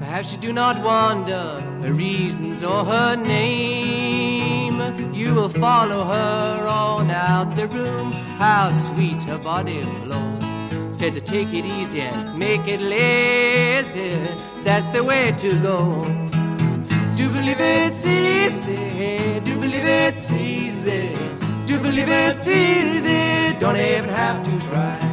Perhaps you do not wonder her reasons or her name. You will follow her on out the room. How sweet her body flows. Said to take it easy and make it lazy. That's the way to go. Do believe it's easy. Do believe it's easy. Do believe it's easy. Don't even have to try.